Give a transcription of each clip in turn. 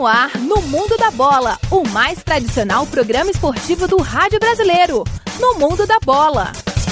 no ar, no Mundo da Bola, o mais tradicional programa esportivo do rádio brasileiro. No Mundo da Bola.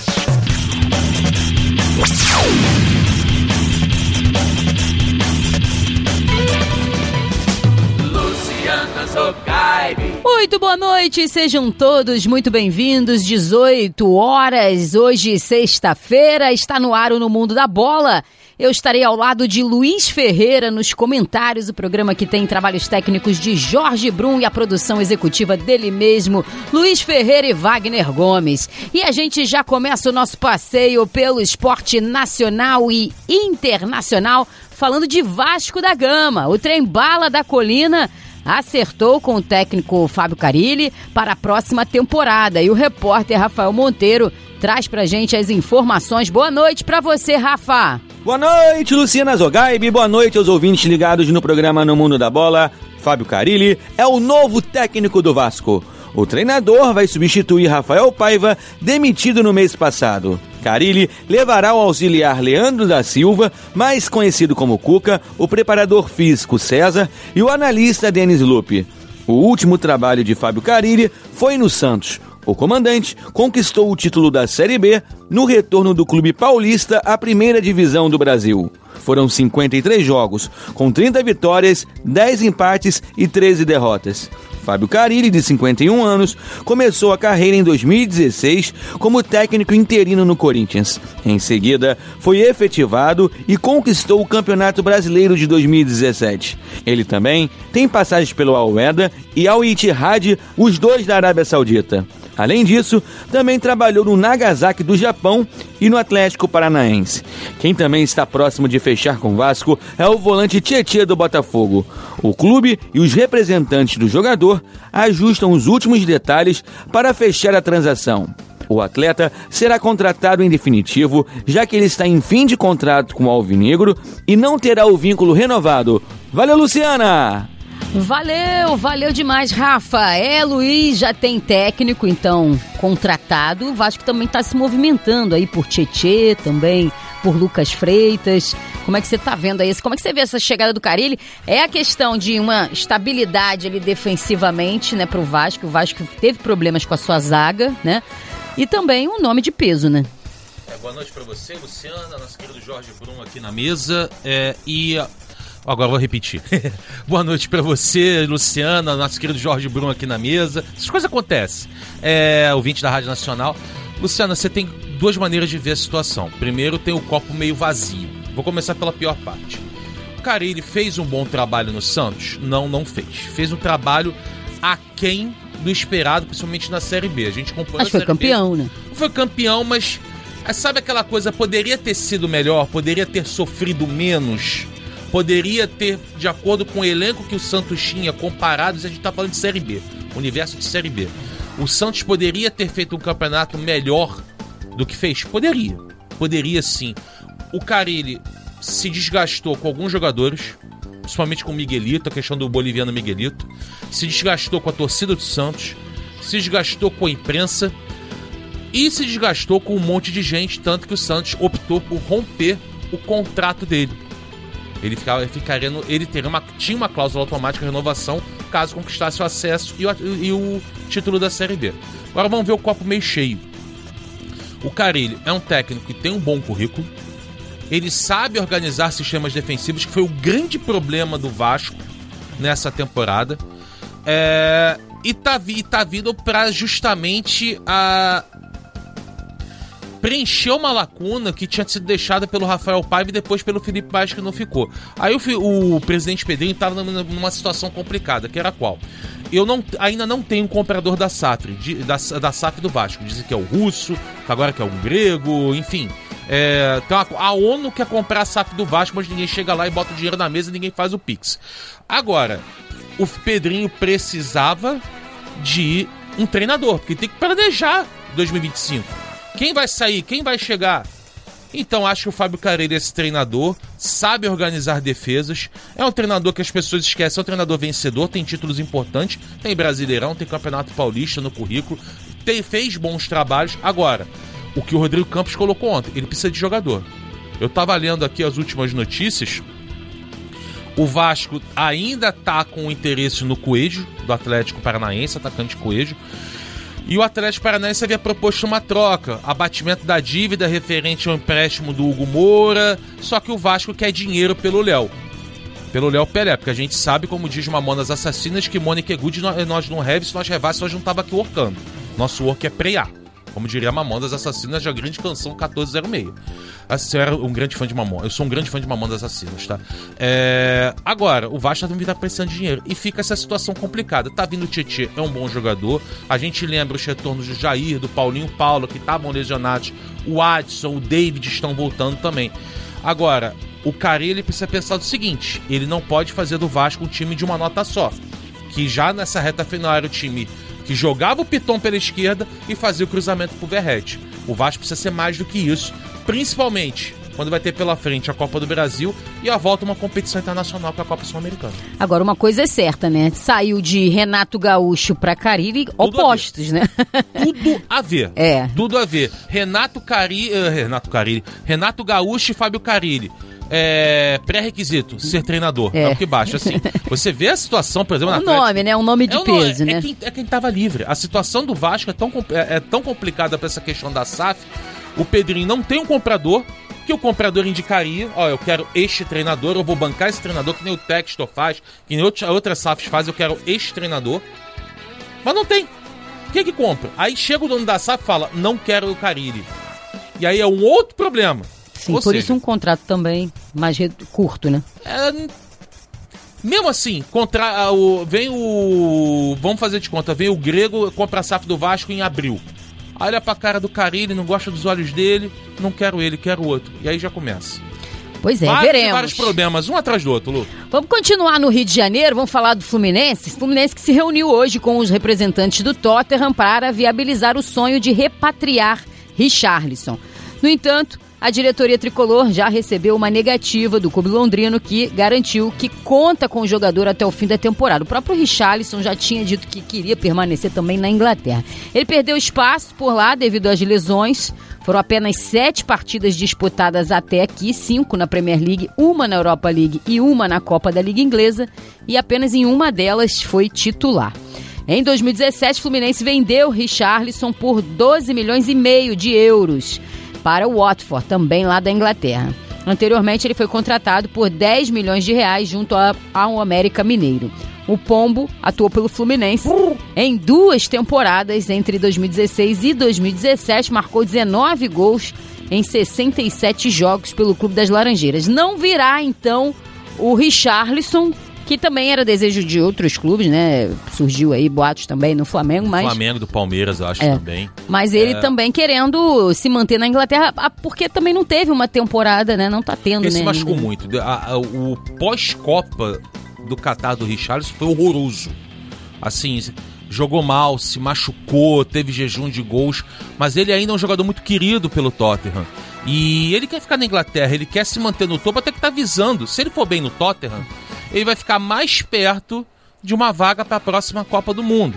Muito boa noite, sejam todos muito bem-vindos. 18 horas, hoje sexta-feira, está no ar o No Mundo da Bola. Eu estarei ao lado de Luiz Ferreira nos comentários, o programa que tem trabalhos técnicos de Jorge Brum e a produção executiva dele mesmo, Luiz Ferreira e Wagner Gomes. E a gente já começa o nosso passeio pelo esporte nacional e internacional, falando de Vasco da Gama. O trem-bala da Colina acertou com o técnico Fábio Carille para a próxima temporada. E o repórter Rafael Monteiro traz pra gente as informações. Boa noite pra você, Rafa. Boa noite, Luciana Zogaib. Boa noite aos ouvintes ligados no programa No Mundo da Bola. Fábio Carille é o novo técnico do Vasco. O treinador vai substituir Rafael Paiva, demitido no mês passado. Carille levará o auxiliar Leandro da Silva, mais conhecido como Cuca, o preparador físico César e o analista Denis Lupe. O último trabalho de Fábio Carille foi no Santos. O comandante conquistou o título da Série B no retorno do clube paulista à primeira divisão do Brasil. Foram 53 jogos, com 30 vitórias, 10 empates e 13 derrotas. Fábio Carille, de 51 anos, começou a carreira em 2016 como técnico interino no Corinthians. Em seguida, foi efetivado e conquistou o Campeonato Brasileiro de 2017. Ele também tem passagens pelo Al-Wehda e Al-Ittihad, os dois da Arábia Saudita. Além disso, também trabalhou no Nagasaki do Japão e no Atlético Paranaense. Quem também está próximo de fechar com o Vasco é o volante Tietê do Botafogo. O clube e os representantes do jogador ajustam os últimos detalhes para fechar a transação. O atleta será contratado em definitivo, já que ele está em fim de contrato com o Alvinegro e não terá o vínculo renovado. Valeu, Luciana! Valeu demais, Rafa. Luiz, já tem técnico, então, contratado. O Vasco também está se movimentando aí por Tietê, também por Lucas Freitas. Como é que você está vendo aí? Como é que você vê essa chegada do Carille? É a questão de uma estabilidade ali defensivamente, né, pro Vasco. O Vasco teve problemas com a sua zaga, né? E também um nome de peso, né? Boa noite para você, Luciana, nosso querido Jorge Brum aqui na mesa. Agora vou repetir. Boa noite pra você, Luciana, nosso querido Jorge Brum aqui na mesa. Essas coisas acontecem. Ouvinte da Rádio Nacional. Luciana, você tem duas maneiras de ver a situação. Primeiro, tem o copo meio vazio. Vou começar pela pior parte. O Carille fez um bom trabalho no Santos? Não fez. Fez um trabalho aquém do esperado, principalmente na Série B. A gente acompanhou. Acho que foi campeão, né? Não foi campeão, mas sabe aquela coisa, poderia ter sido melhor, poderia ter sofrido menos, poderia ter, de acordo com o elenco que o Santos tinha, comparados, a gente está falando de Série B, universo de Série B. O Santos poderia ter feito um campeonato melhor do que fez? Poderia sim. O Carille se desgastou com alguns jogadores, principalmente com o Miguelito, a questão do boliviano Miguelito, se desgastou com a torcida do Santos, se desgastou com a imprensa e se desgastou com um monte de gente, tanto que o Santos optou por romper o contrato dele. Ele tinha uma cláusula automática de renovação caso conquistasse o acesso e o título da Série B. Agora vamos ver o copo meio cheio. O Carille é um técnico que tem um bom currículo, ele sabe organizar sistemas defensivos, que foi o grande problema do Vasco nessa temporada, e tá vindo para justamente preencher uma lacuna que tinha sido deixada pelo Rafael Paiva e depois pelo Felipe Baixo, que não ficou. Aí o presidente Pedrinho estava numa situação complicada, que era qual? Eu ainda não tenho um comprador da SAF, da SAF do Vasco. Dizem que é o russo, que agora que é o grego, enfim. Então a ONU quer comprar a SAF do Vasco, mas ninguém chega lá e bota o dinheiro na mesa e ninguém faz o Pix. Agora, o Pedrinho precisava de um treinador, porque tem que planejar 2025. Quem vai sair? Quem vai chegar? Então acho que o Fábio Carille é esse treinador, sabe organizar defesas, é um treinador que as pessoas esquecem, é um treinador vencedor, tem títulos importantes, tem Brasileirão, tem Campeonato Paulista no currículo, fez bons trabalhos. Agora, o que o Rodrigo Campos colocou ontem, ele precisa de jogador. Eu tava lendo aqui as últimas notícias, O Vasco ainda tá com interesse no Coelho, do Atlético Paranaense, atacante Coelho. E o Atlético Paranaense havia proposto uma troca, abatimento da dívida referente ao empréstimo do Hugo Moura, só que o Vasco quer dinheiro pelo Léo Pelé, porque a gente sabe, como diz Mamonas Assassinas, que Mônica é good, nós não have, se nós revasse, nós não tava aqui workando. Nosso work é prear. Como diria Mamonas Assassinas, da grande canção 1406. Você era um grande fã de Mamonas. Eu sou um grande fã de Mamonas Assassinas, tá? Agora, o Vasco também tá precisando de dinheiro. E fica essa situação complicada. Tá vindo o Tietê, é um bom jogador. A gente lembra os retornos do Jair, do Paulinho Paulo, que estavam lesionados. O Adson, o David estão voltando também. Agora, o Carille precisa pensar do seguinte: ele não pode fazer do Vasco um time de uma nota só. Que já nessa reta final era o time que jogava o Piton pela esquerda e fazia o cruzamento pro Verratti. O Vasco precisa ser mais do que isso, principalmente quando vai ter pela frente a Copa do Brasil e a volta a uma competição internacional, que é a Copa Sul-Americana. Agora, uma coisa é certa, né? Saiu de Renato Gaúcho pra Carille, opostos, né? Tudo a ver. Tudo a ver. Renato Gaúcho e Fábio Carille. Pré-requisito, ser treinador. É o que baixa, assim. Você vê a situação, por exemplo, na Atlético... nome, né? Um nome de peso, né? Quem tava livre. A situação do Vasco é tão complicada pra essa questão da SAF. O Pedrinho não tem um comprador, que o comprador indicaria: eu quero este treinador, eu vou bancar esse treinador, que nem o Textor faz, que nem outras SAFs fazem, eu quero este treinador. Mas não tem. Quem que compra? Aí chega o dono da SAF e fala: não quero o Carille. E aí é um outro problema. Sim, por isso um contrato também mais curto, né? Mesmo assim, vamos fazer de conta, vem o Grego, compra a SAF do Vasco em abril. Olha pra cara do Carille, não gosta dos olhos dele, não quero ele, quero outro. E aí já começa. Pois é, veremos. Vários problemas, um atrás do outro, Lu. Vamos continuar no Rio de Janeiro, vamos falar do Fluminense. Fluminense que se reuniu hoje com os representantes do Tottenham para viabilizar o sonho de repatriar Richarlison. No entanto, a diretoria tricolor já recebeu uma negativa do clube londrino, que garantiu que conta com o jogador até o fim da temporada. O próprio Richarlison já tinha dito que queria permanecer também na Inglaterra. Ele perdeu espaço por lá devido às lesões. Foram apenas 7 partidas disputadas até aqui, 5 na Premier League, 1 na Europa League e 1 na Copa da Liga Inglesa, e apenas em uma delas foi titular. Em 2017, o Fluminense vendeu Richarlison por 12 milhões e meio de euros para o Watford, também lá da Inglaterra. Anteriormente, ele foi contratado por 10 milhões de reais junto ao América Mineiro. O Pombo atuou pelo Fluminense em 2 temporadas, entre 2016 e 2017, marcou 19 gols em 67 jogos pelo Clube das Laranjeiras. Não virá, então, o Richarlison, que também era desejo de outros clubes, né? Surgiu aí boatos também no Flamengo, mas... Flamengo, do Palmeiras, eu acho, também. Mas ele também querendo se manter na Inglaterra, porque também não teve uma temporada, né? Não tá tendo, ele né? Se machucou muito. O pós-Copa do Catar do Richarlison foi horroroso. Assim, jogou mal, se machucou, teve jejum de gols, mas ele ainda é um jogador muito querido pelo Tottenham. E ele quer ficar na Inglaterra, ele quer se manter no topo, até que tá visando. Se ele for bem no Tottenham, ele vai ficar mais perto de uma vaga para a próxima Copa do Mundo.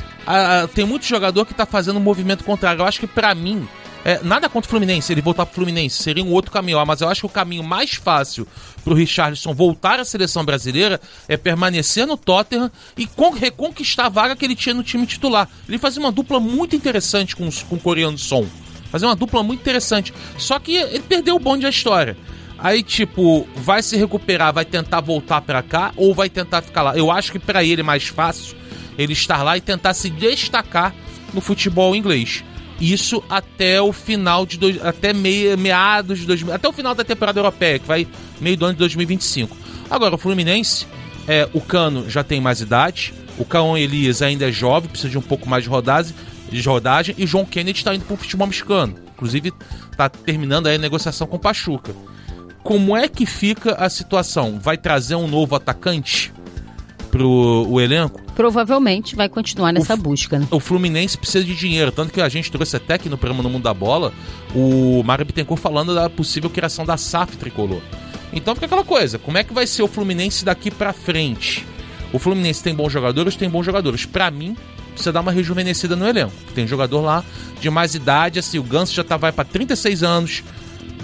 Tem muito jogador que está fazendo um movimento contrário. Eu acho que, para mim, nada contra o Fluminense, ele voltar para o Fluminense seria um outro caminho. Mas eu acho que o caminho mais fácil para o Richarlison voltar à seleção brasileira é permanecer no Tottenham e reconquistar a vaga que ele tinha no time titular. Ele fazia uma dupla muito interessante com o coreano Son. Fazia uma dupla muito interessante. Só que ele perdeu o bonde da história. Aí, tipo, vai se recuperar, vai tentar voltar pra cá ou vai tentar ficar lá? Eu acho que pra ele é mais fácil ele estar lá e tentar se destacar no futebol inglês. Isso até o final de... até meados de... até o final da temporada europeia, que vai meio do ano de 2025. Agora, o Fluminense, o Cano já tem mais idade, o Caon Elias ainda é jovem, precisa de um pouco mais de rodagem, e João Kennedy está indo pro futebol mexicano. Inclusive, tá terminando aí a negociação com o Pachuca. Como é que fica a situação? Vai trazer um novo atacante pro elenco? Provavelmente vai continuar nessa busca, né? O Fluminense precisa de dinheiro, tanto que a gente trouxe até aqui no programa No Mundo da Bola o Mário Bittencourt falando da possível criação da SAF tricolor. Então fica aquela coisa, como é que vai ser o Fluminense daqui pra frente? O Fluminense tem bons jogadores. Pra mim, precisa dar uma rejuvenescida no elenco. Tem jogador lá de mais idade, assim, o Ganso já vai pra 36 anos,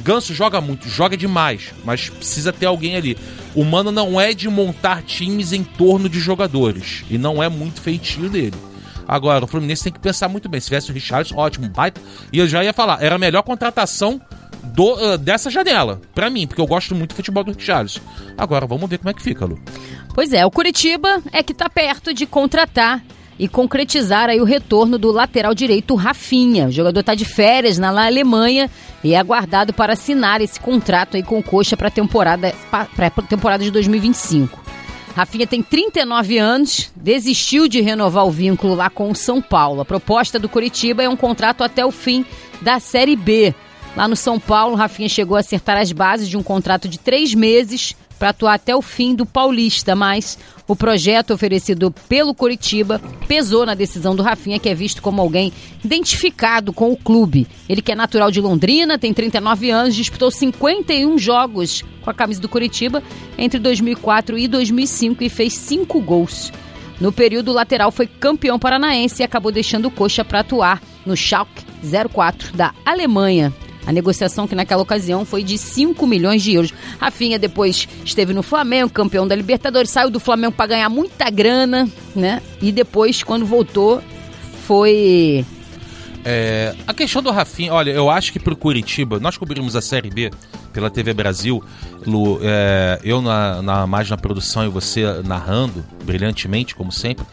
Ganso joga muito, joga demais, mas precisa ter alguém ali. O Mano não é de montar times em torno de jogadores, e não é muito feitio dele. Agora, o Fluminense tem que pensar muito bem. Se tivesse o Richarlison, ótimo, baita. E eu já ia falar, era a melhor contratação dessa janela, pra mim, porque eu gosto muito do futebol do Richarlison. Agora, vamos ver como é que fica, Lu. Pois é, o Curitiba é que tá perto de contratar e concretizar aí o retorno do lateral direito Rafinha. O jogador está de férias na Alemanha e é aguardado para assinar esse contrato aí com o Coxa para a temporada de 2025. Rafinha tem 39 anos, desistiu de renovar o vínculo lá com o São Paulo. A proposta do Curitiba é um contrato até o fim da Série B. Lá no São Paulo, Rafinha chegou a acertar as bases de um contrato de 3 meses para atuar até o fim do Paulista, mas o projeto oferecido pelo Curitiba pesou na decisão do Rafinha, que é visto como alguém identificado com o clube. Ele que é natural de Londrina, tem 39 anos, disputou 51 jogos com a camisa do Curitiba entre 2004 e 2005 e fez 5 gols. No período, o lateral foi campeão paranaense e acabou deixando o Coxa para atuar no Schalke 04 da Alemanha. A negociação que naquela ocasião foi de 5 milhões de euros. Rafinha depois esteve no Flamengo, campeão da Libertadores, saiu do Flamengo para ganhar muita grana, né? E depois, quando voltou, foi... A questão do Rafinha, olha, eu acho que pro Curitiba, nós cobrimos a Série B pela TV Brasil, Lu, eu mais na produção e você narrando brilhantemente, como sempre.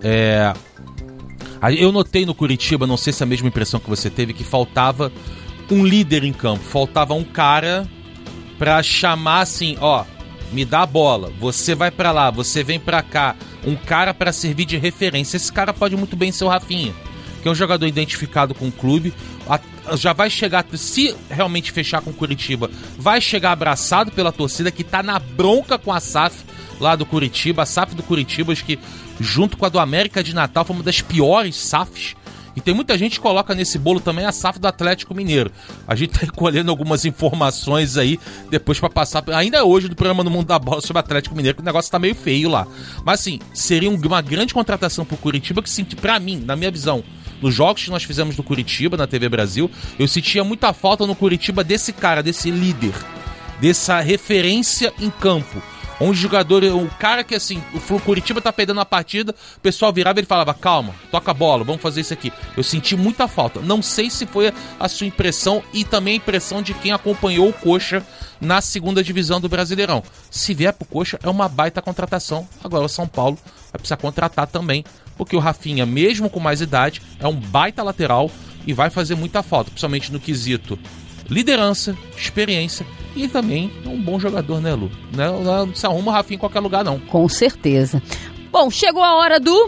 Eu notei no Curitiba, não sei se é a mesma impressão que você teve, que faltava um líder em campo, faltava um cara pra chamar assim, ó, me dá a bola, você vai pra lá, você vem pra cá, um cara pra servir de referência. Esse cara pode muito bem ser o Rafinha, que é um jogador identificado com o clube, já vai chegar, se realmente fechar com o Curitiba, vai chegar abraçado pela torcida que tá na bronca com a SAF lá do Curitiba. A SAF do Curitiba, acho que junto com a do América de Natal foi uma das piores SAFs. E tem muita gente que coloca nesse bolo também a SAF do Atlético Mineiro. A gente tá recolhendo algumas informações aí depois pra passar, ainda hoje, do programa No Mundo da Bola sobre o Atlético Mineiro, que o negócio tá meio feio lá. Mas assim, seria uma grande contratação pro Curitiba, que pra mim, na minha visão, nos jogos que nós fizemos do Curitiba na TV Brasil, eu sentia muita falta no Curitiba desse cara, desse líder, dessa referência em campo. Um jogador, um cara que assim, o Curitiba tá perdendo a partida, o pessoal virava e ele falava, calma, toca a bola, vamos fazer isso aqui. Eu senti muita falta. Não sei se foi a sua impressão e também a impressão de quem acompanhou o Coxa na segunda divisão do Brasileirão. Se vier pro Coxa, é uma baita contratação. Agora o São Paulo vai precisar contratar também, porque o Rafinha, mesmo com mais idade, é um baita lateral e vai fazer muita falta, principalmente no quesito liderança, experiência e também é um bom jogador, né, Lu? Não se arruma o Rafinha em qualquer lugar, não. Com certeza. Bom, chegou a hora do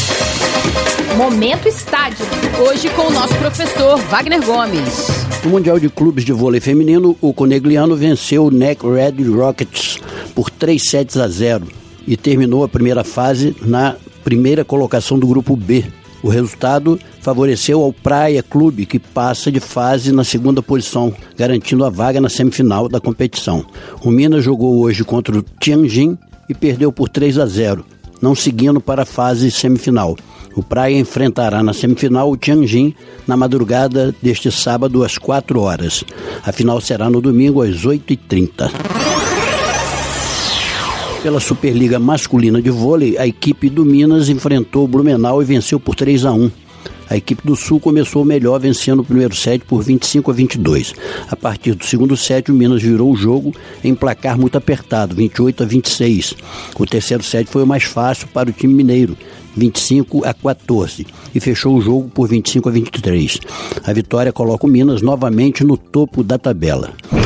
Momento Estádio. Hoje com o nosso professor Wagner Gomes. No Mundial de Clubes de Vôlei Feminino, o Conegliano venceu o NEC Red Rockets por 3-0 e terminou a primeira fase na primeira colocação do grupo B. O resultado favoreceu ao Praia Clube, que passa de fase na segunda posição, garantindo a vaga na semifinal da competição. O Minas jogou hoje contra o Tianjin e perdeu por 3-0, não seguindo para a fase semifinal. O Praia enfrentará na semifinal o Tianjin na madrugada deste sábado às 4 horas. A final será no domingo às 8h30. Pela Superliga Masculina de Vôlei, a equipe do Minas enfrentou o Blumenau e venceu por 3-1. A equipe do Sul começou melhor, vencendo o primeiro set por 25-22. A partir do segundo set, o Minas virou o jogo em placar muito apertado, 28-26. O terceiro set foi o mais fácil para o time mineiro, 25-14, e fechou o jogo por 25-23. A vitória coloca o Minas novamente no topo da tabela.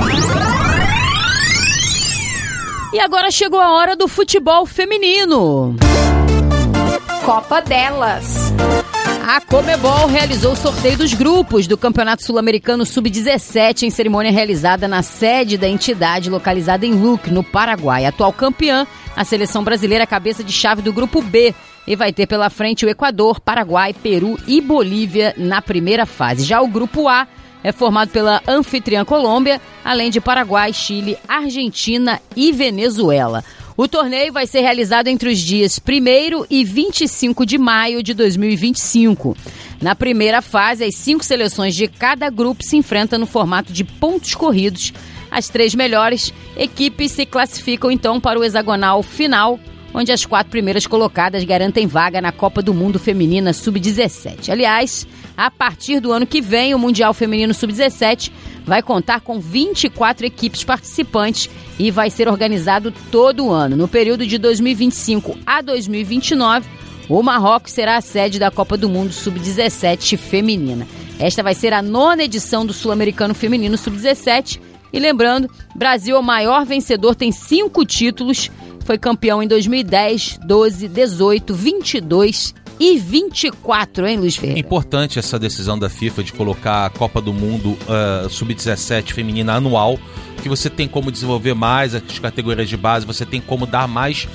E agora chegou a hora do futebol feminino. Copa delas. A Conmebol realizou o sorteio dos grupos do Campeonato Sul-Americano Sub-17 em cerimônia realizada na sede da entidade localizada em Luque, no Paraguai. Atual campeã, a seleção brasileira cabeça de chave do grupo B e vai ter pela frente o Equador, Paraguai, Peru e Bolívia na primeira fase. Já o grupo A é formado pela anfitriã Colômbia, além de Paraguai, Chile, Argentina e Venezuela. O torneio vai ser realizado entre os dias 1º e 25 de maio de 2025. Na primeira fase, as 5 seleções de cada grupo se enfrentam no formato de pontos corridos. As 3 melhores equipes se classificam então para o hexagonal final, onde as 4 primeiras colocadas garantem vaga na Copa do Mundo Feminina Sub-17. Aliás, a partir do ano que vem, o Mundial Feminino Sub-17 vai contar com 24 equipes participantes e vai ser organizado todo ano. No período de 2025 a 2029, o Marrocos será a sede da Copa do Mundo Sub-17 feminina. Esta vai ser a 9ª edição do Sul-Americano Feminino Sub-17. E lembrando, Brasil é o maior vencedor, tem 5 títulos. Foi campeão em 2010, 12, 18, 22 e 24, hein, Luiz Ferreira? Importante essa decisão da FIFA de colocar a Copa do Mundo Sub-17 feminina anual, que você tem como desenvolver mais as categorias de base, você tem como dar mais...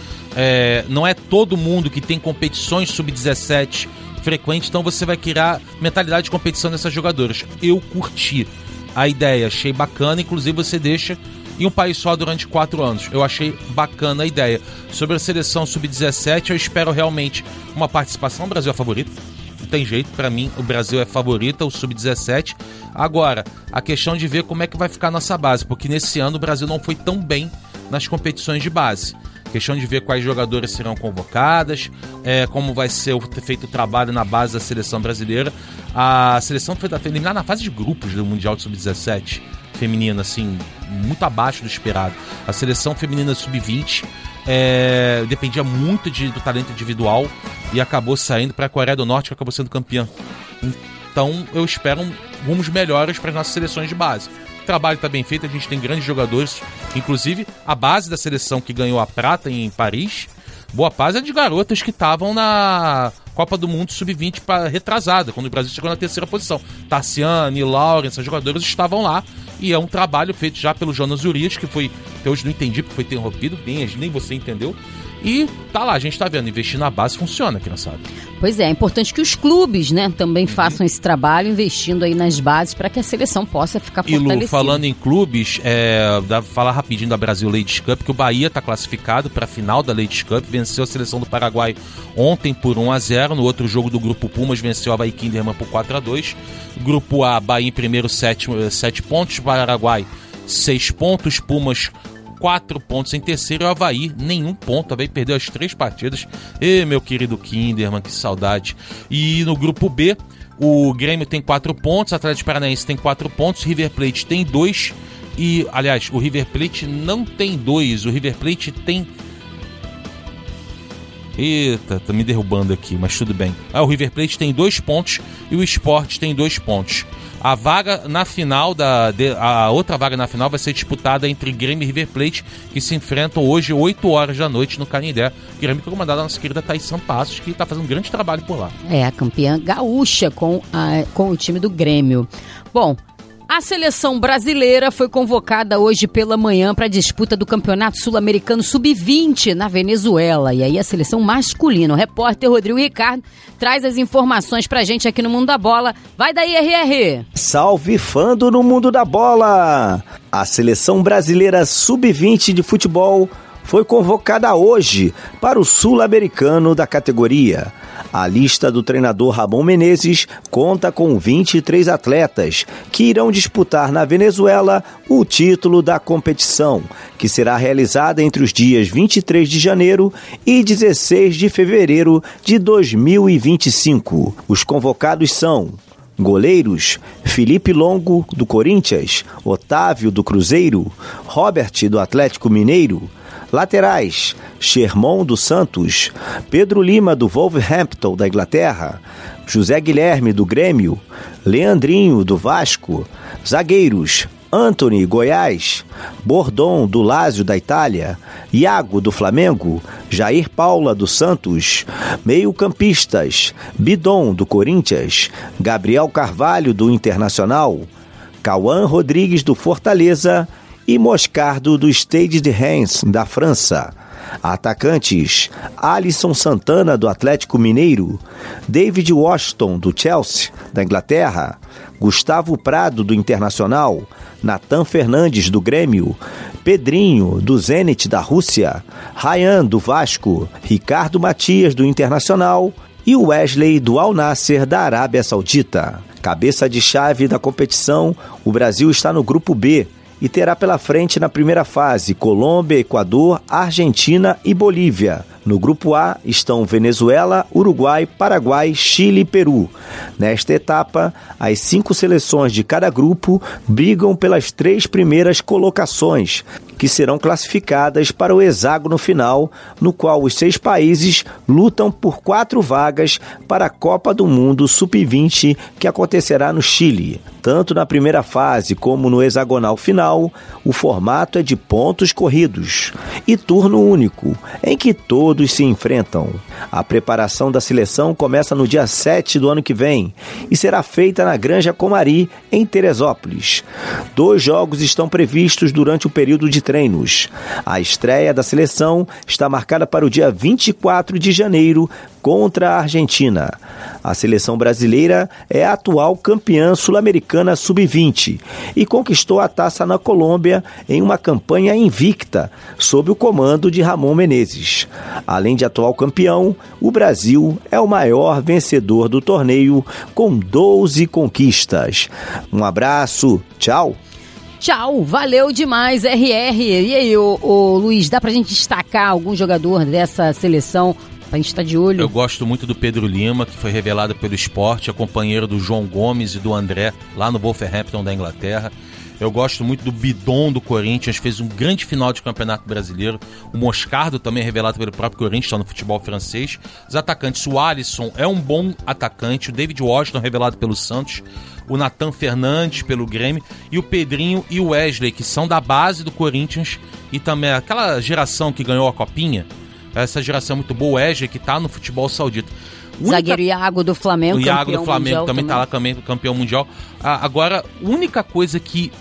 não é todo mundo que tem competições Sub-17 frequentes, então você vai criar mentalidade de competição dessas jogadoras. Eu curti a ideia, achei bacana, inclusive você deixa em um país só durante 4 anos. Eu achei bacana a ideia. Sobre a seleção Sub-17, eu espero realmente uma participação. O Brasil é favorito, não tem jeito, pra mim o Brasil é favorita, o Sub-17. Agora, a questão de ver como é que vai ficar a nossa base, porque nesse ano o Brasil não foi tão bem nas competições de base. Questão de ver quais jogadoras serão convocadas, como vai ser feito o trabalho na base da seleção brasileira. A seleção foi eliminada na fase de grupos do Mundial de Sub-17 feminina, assim, muito abaixo do esperado. A seleção feminina Sub-20 dependia muito do talento individual e acabou saindo para a Coreia do Norte, que acabou sendo campeã. Então eu espero rumos melhores para as nossas seleções de base. O trabalho está bem feito, a gente tem grandes jogadores, inclusive a base da seleção que ganhou a prata em Paris, boa parte é de garotas que estavam na Copa do Mundo Sub-20 retrasada, quando o Brasil chegou na 3ª posição. Tassiane, Lauren, essas jogadoras estavam lá, e é um trabalho feito já pelo Jonas Urias, que foi, até hoje não entendi porque foi interrompido, nem você entendeu. E tá lá, a gente tá vendo, investir na base funciona, criançada. Pois é importante que os clubes, né, também façam esse trabalho, investindo aí nas bases para que a seleção possa ficar fortalecida. E Lu, falando em clubes, dá pra falar rapidinho da Brasil Ladies Cup, que o Bahia tá classificado para a final da Ladies Cup, venceu a seleção do Paraguai ontem por 1-0, no outro jogo do Grupo Pumas venceu a Bahia Kinderman por 4-2. Grupo A, Bahia em primeiro 7 pontos, Paraguai 6 pontos, Pumas 4 pontos em terceiro, e o Avaí nenhum ponto. O Avaí perdeu as 3 partidas. Meu querido Kinderman, que saudade. E no grupo B, o Grêmio tem 4 pontos, o Atlético Paranaense tem 4 pontos, o River Plate tem 2. E, aliás, o River Plate não tem 2, o River Plate tem... Eita, tá me derrubando aqui, mas tudo bem. O River Plate tem 2 pontos e o Sport tem 2 pontos. A vaga na final, a outra vaga na final vai ser disputada entre Grêmio e River Plate, que se enfrentam hoje, 8 horas da noite, no Canindé. Grêmio comandado da nossa querida Thaís Sampassos, que está fazendo um grande trabalho por lá. A campeã gaúcha com o time do Grêmio. Bom, a seleção brasileira foi convocada hoje pela manhã para a disputa do Campeonato Sul-Americano Sub-20 na Venezuela. E aí a seleção masculina. O repórter Rodrigo Ricardo traz as informações pra gente aqui no Mundo da Bola. Vai daí, RR! Salve, fã do No Mundo da Bola! A seleção brasileira Sub-20 de futebol foi convocada hoje para o Sul-Americano da categoria. A lista do treinador Ramon Menezes conta com 23 atletas que irão disputar na Venezuela o título da competição, que será realizada entre os dias 23 de janeiro e 16 de fevereiro de 2025. Os convocados são: goleiros, Felipe Longo, do Corinthians, Otávio, do Cruzeiro, Robert, do Atlético Mineiro. Laterais, Sherman, do Santos, Pedro Lima, do Wolverhampton, da Inglaterra, José Guilherme, do Grêmio, Leandrinho, do Vasco. Zagueiros, Antony, Goiás, Bordon, do Lazio, da Itália, Iago, do Flamengo, Jair Paula, do Santos. Meio-campistas, Bidon, do Corinthians, Gabriel Carvalho, do Internacional, Cauã Rodrigues, do Fortaleza, e Moscardo, do Stade de Reims, da França. Atacantes, Alisson Santana, do Atlético Mineiro, David Washington, do Chelsea, da Inglaterra, Gustavo Prado, do Internacional, Natan Fernandes, do Grêmio, Pedrinho, do Zenit, da Rússia, Ryan, do Vasco, Ricardo Matias, do Internacional, e Wesley do Al Nassr da Arábia Saudita. Cabeça de chave da competição, o Brasil está no grupo B e terá pela frente na primeira fase Colômbia, Equador, Argentina e Bolívia. No grupo A estão Venezuela, Uruguai, Paraguai, Chile e Peru. Nesta etapa, as 5 seleções de cada grupo brigam pelas 3 primeiras colocações, que serão classificadas para o hexágono final, no qual os 6 países lutam por 4 vagas para a Copa do Mundo Sub-20, que acontecerá no Chile. Tanto na primeira fase como no hexagonal final, o formato é de pontos corridos e turno único, em que todos se enfrentam. A preparação da seleção começa no dia 7 do ano que vem e será feita na Granja Comari, em Teresópolis. 2 jogos estão previstos durante o período de treinos. A estreia da seleção está marcada para o dia 24 de janeiro contra a Argentina. A seleção brasileira é a atual campeã sul-americana sub-20 e conquistou a taça na Colômbia em uma campanha invicta, sob o comando de Ramon Menezes. Além de atual campeão, o Brasil é o maior vencedor do torneio, com 12 conquistas. Um abraço, tchau! Tchau, valeu demais, RR. E aí, ô Luiz, dá pra gente destacar algum jogador dessa seleção pra gente estar de olho? Eu gosto muito do Pedro Lima, que foi revelado pelo Sport, é companheiro do João Gomes e do André, lá no Wolverhampton da Inglaterra. Eu gosto muito do Bidon do Corinthians, fez um grande final de Campeonato Brasileiro. O Moscardo também é revelado pelo próprio Corinthians, está no futebol francês. Os atacantes, o Alisson é um bom atacante, o David Washington revelado pelo Santos, o Nathan Fernandes pelo Grêmio e o Pedrinho e o Wesley, que são da base do Corinthians e também aquela geração que ganhou a Copinha. Essa geração é muito boa, o Wesley, que está no futebol saudita. Zagueiro Iago do Flamengo, o Iago do Flamengo também está lá, campeão mundial. Agora, a única coisa que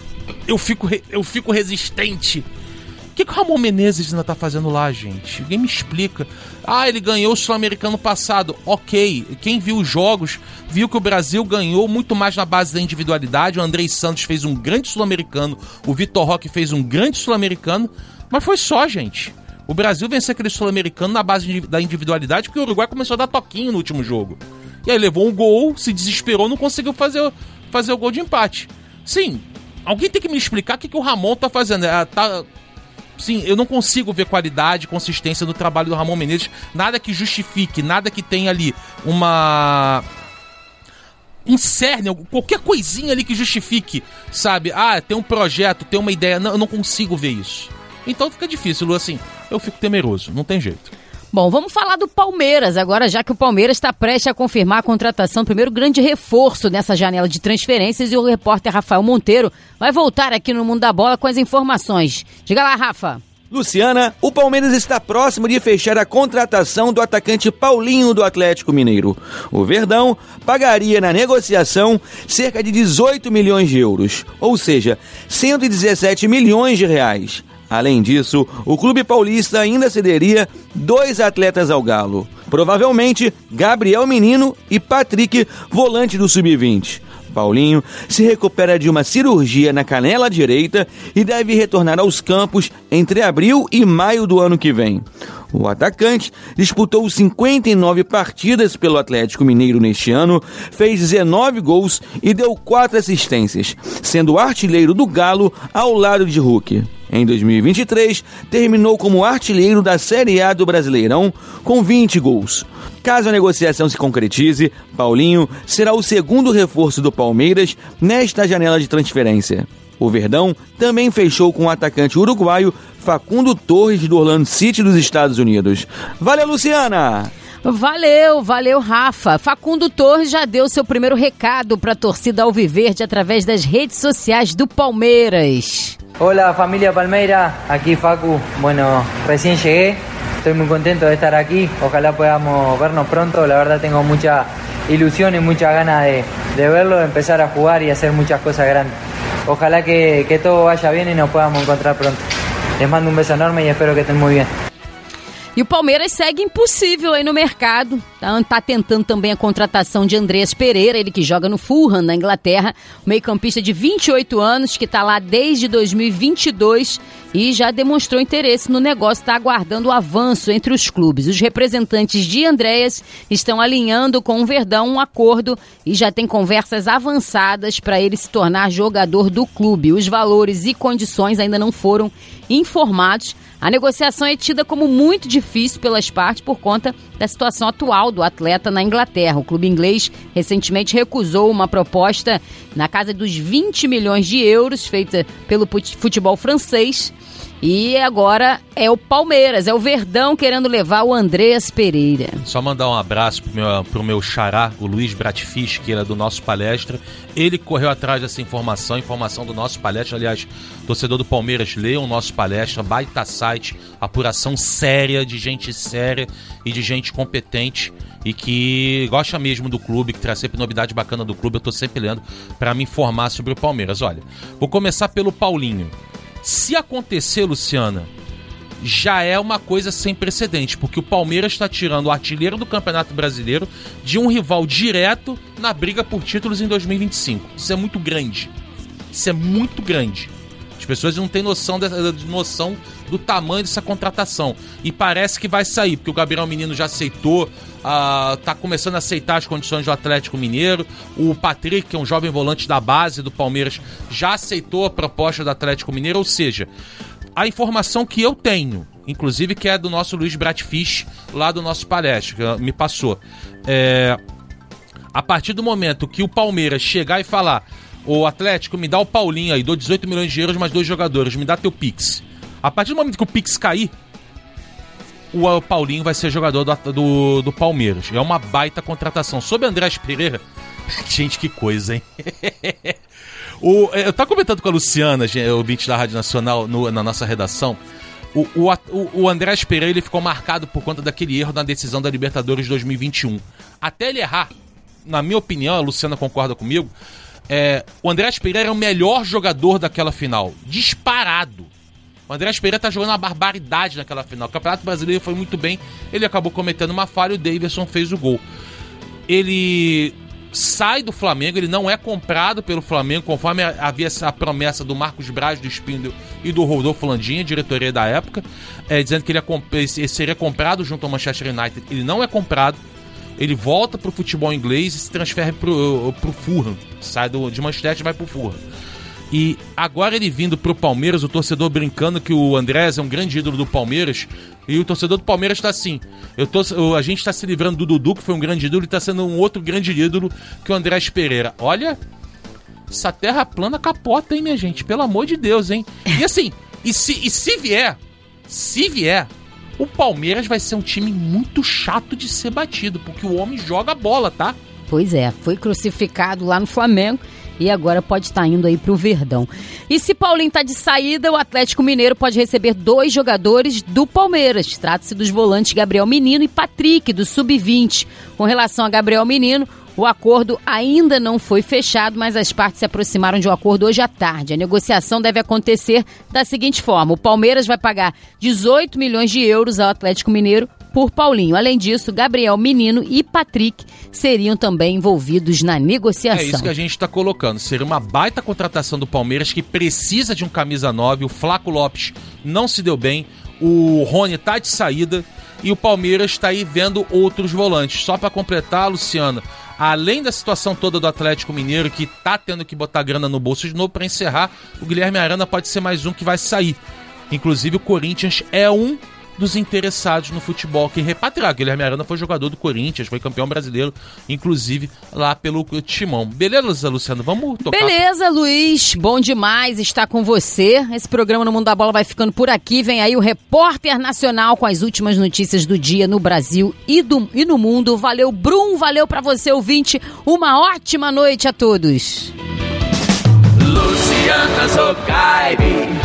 eu fico resistente. O que o Ramon Menezes ainda tá fazendo lá, gente? Ninguém me explica. Ele ganhou o Sul-Americano passado. Ok, quem viu os jogos viu que o Brasil ganhou muito mais na base da individualidade. O Andrei Santos fez um grande Sul-Americano, o Vitor Roque fez um grande Sul-Americano, mas foi só, gente. O Brasil venceu aquele Sul-Americano na base da individualidade, porque o Uruguai começou a dar toquinho no último jogo. E aí levou um gol, se desesperou, não conseguiu fazer o gol de empate. Sim, alguém tem que me explicar o que o Ramon tá fazendo. Sim, eu não consigo ver qualidade, consistência do trabalho do Ramon Menezes. Nada que justifique, nada que tenha ali um cerne, qualquer coisinha ali que justifique, sabe? Tem um projeto, tem uma ideia. Não, eu não consigo ver isso. Então fica difícil, Lu, assim, eu fico temeroso, não tem jeito. Bom, vamos falar do Palmeiras agora, já que o Palmeiras está prestes a confirmar a contratação, primeiro grande reforço nessa janela de transferências, e o repórter Rafael Monteiro vai voltar aqui no Mundo da Bola com as informações. Diga lá, Rafa. Luciana, o Palmeiras está próximo de fechar a contratação do atacante Paulinho do Atlético Mineiro. O Verdão pagaria na negociação cerca de 18 milhões de euros, ou seja, 117 milhões de reais. Além disso, o clube paulista ainda cederia 2 atletas ao Galo. Provavelmente, Gabriel Menino e Patrick, volante do Sub-20. Paulinho se recupera de uma cirurgia na canela direita e deve retornar aos campos entre abril e maio do ano que vem. O atacante disputou 59 partidas pelo Atlético Mineiro neste ano, fez 19 gols e deu 4 assistências, sendo artilheiro do Galo ao lado de Hulk. Em 2023, terminou como artilheiro da Série A do Brasileirão, com 20 gols. Caso a negociação se concretize, Paulinho será o segundo reforço do Palmeiras nesta janela de transferência. O Verdão também fechou com o atacante uruguaio Facundo Torres do Orlando City dos Estados Unidos. Valeu, Luciana! Valeu, Rafa. Facundo Torres já deu seu primeiro recado para a torcida alviverde através das redes sociais do Palmeiras. Hola familia Palmeira, aquí Facu. Bueno, recién llegué, estoy muy contento de estar aquí, ojalá podamos vernos pronto, la verdad tengo mucha ilusión y muchas ganas de verlo, de empezar a jugar y hacer muchas cosas grandes. Ojalá que todo vaya bien y nos podamos encontrar pronto. Les mando un beso enorme y espero que estén muy bien. E o Palmeiras segue impossível aí no mercado. Está tentando também a contratação de Andreas Pereira, ele que joga no Fulham, na Inglaterra, meio-campista de 28 anos, que está lá desde 2022 e já demonstrou interesse no negócio, está aguardando o avanço entre os clubes. Os representantes de Andreas estão alinhando com o Verdão um acordo e já tem conversas avançadas para ele se tornar jogador do clube. Os valores e condições ainda não foram informados. A negociação é tida como muito difícil pelas partes por conta da situação atual do atleta na Inglaterra. O clube inglês recentemente recusou uma proposta na casa dos 20 milhões de euros feita pelo futebol francês. E agora é o Palmeiras, é o Verdão querendo levar o Andreas Pereira. Só mandar um abraço pro meu xará, o Luiz Bratfish, que era do Nosso Palestra. Ele correu atrás dessa informação do Nosso Palestra. Aliás, torcedor do Palmeiras, leiam o Nosso Palestra, baita site, apuração séria, de gente séria e de gente competente e que gosta mesmo do clube, que traz sempre novidade bacana do clube. Eu tô sempre lendo para me informar sobre o Palmeiras. Olha, vou começar pelo Paulinho. Se acontecer, Luciana, já é uma coisa sem precedente, porque o Palmeiras está tirando o artilheiro do Campeonato Brasileiro de um rival direto na briga por títulos em 2025. Isso é muito grande. Isso é muito grande. As pessoas não têm noção do tamanho dessa contratação. E parece que vai sair, porque o Gabriel Menino já aceitou, tá começando a aceitar as condições do Atlético Mineiro. O Patrick, que é um jovem volante da base do Palmeiras, já aceitou a proposta do Atlético Mineiro. Ou seja, a informação que eu tenho, inclusive que é do nosso Luiz Bratfish, lá do Nosso Palestra, que me passou, a partir do momento que o Palmeiras chegar e falar: o Atlético, me dá o Paulinho aí, dou 18 milhões de euros mais 2 jogadores, me dá teu Pix. A partir do momento que o Pix cair, o Paulinho vai ser jogador do Palmeiras. É uma baita contratação. Sobre Andreas Pereira, gente, que coisa, hein? Eu tava comentando com a Luciana, ouvinte da Rádio Nacional, na nossa redação. O Andreas Pereira, ele ficou marcado por conta daquele erro na decisão da Libertadores 2021. Até ele errar, na minha opinião, a Luciana concorda comigo, o Andreas Pereira é o melhor jogador daquela final, disparado. O Andreas Pereira tá jogando uma barbaridade naquela final. O Campeonato Brasileiro foi muito bem, ele acabou cometendo uma falha e o Davidson fez o gol. Ele sai do Flamengo, ele não é comprado pelo Flamengo, conforme havia essa promessa do Marcos Braz, do Spindle e do Rodolfo Landim, diretoria da época, dizendo que ele seria comprado junto ao Manchester United. Ele não é comprado. Ele volta pro futebol inglês e se transfere pro Fulham. Sai de Manchester e vai pro Fulham. E agora ele vindo pro Palmeiras, o torcedor brincando que o Andrés é um grande ídolo do Palmeiras. E o torcedor do Palmeiras tá assim: a gente tá se livrando do Dudu, que foi um grande ídolo, e tá sendo um outro grande ídolo que o Andreas Pereira. Olha, essa terra plana capota, hein, minha gente? Pelo amor de Deus, hein? E assim, se vier, o Palmeiras vai ser um time muito chato de ser batido, porque o homem joga bola, tá? Pois é, foi crucificado lá no Flamengo e agora pode estar indo aí pro Verdão. E se Paulinho tá de saída, o Atlético Mineiro pode receber 2 jogadores do Palmeiras. Trata-se dos volantes Gabriel Menino e Patrick, do Sub-20. Com relação a Gabriel Menino, o acordo ainda não foi fechado, mas as partes se aproximaram de um acordo hoje à tarde. A negociação deve acontecer da seguinte forma: o Palmeiras vai pagar 18 milhões de euros ao Atlético Mineiro por Paulinho. Além disso, Gabriel Menino e Patrick seriam também envolvidos na negociação. É isso que a gente está colocando. Seria uma baita contratação do Palmeiras, que precisa de um camisa 9. O Flaco Lopes não se deu bem. O Rony tá de saída. E o Palmeiras está aí vendo outros volantes. Só para completar, Luciano, além da situação toda do Atlético Mineiro, que tá tendo que botar grana no bolso de novo, para encerrar, o Guilherme Arana pode ser mais um que vai sair. Inclusive o Corinthians é um dos interessados no futebol que repatriar. Guilherme Arana foi jogador do Corinthians, foi campeão brasileiro, inclusive lá pelo Timão. Beleza, Luciano? Vamos tocar. Beleza, Luiz. Bom demais estar com você. Esse programa No Mundo da Bola vai ficando por aqui. Vem aí o Repórter Nacional com as últimas notícias do dia no Brasil e no mundo. Valeu, Brum. Valeu pra você, ouvinte. Uma ótima noite a todos. Luciana Zogaib.